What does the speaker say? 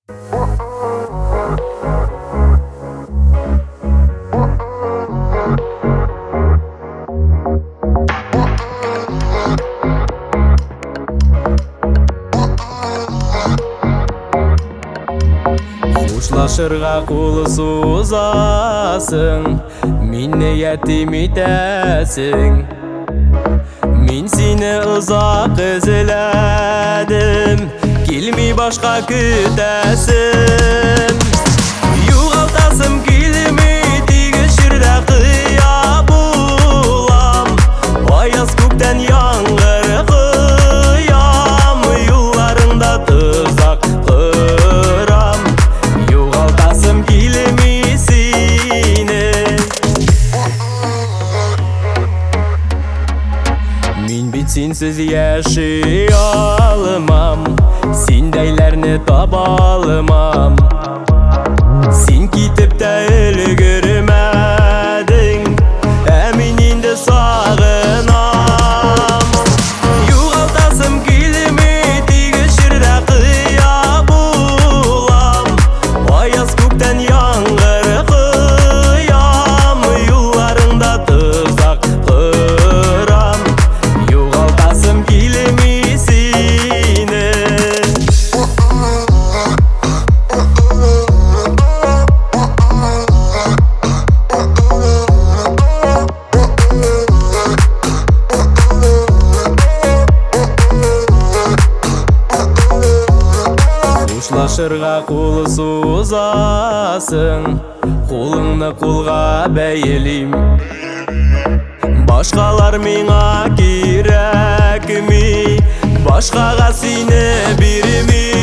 Хушлашырга кулы сузасың, мине ятим итәсең. Мин сине узак эзләдем, килми башка көтәсем. Югалтасым килми, тигез җирдә кыя булам. Аяз күктән яңгыр кыям, юлларыңда тозак кырам. Югалтасым килми сине. Мин бит синсез яши алмам, синдәйләрне таба алмам. Син китеп тә өлгермәдең, ә мин инде сагынам. Югалтасым килми, тигез җирдә кыя булам. Аяз күктән яңгыр кыям, юлларыңда тозак кырам. Югалтасым килми сине. Хушлашырга кулы сузасың, кулыңны кулга бәйлим. Башкалар миңа кирәкми, башкага сине бирми.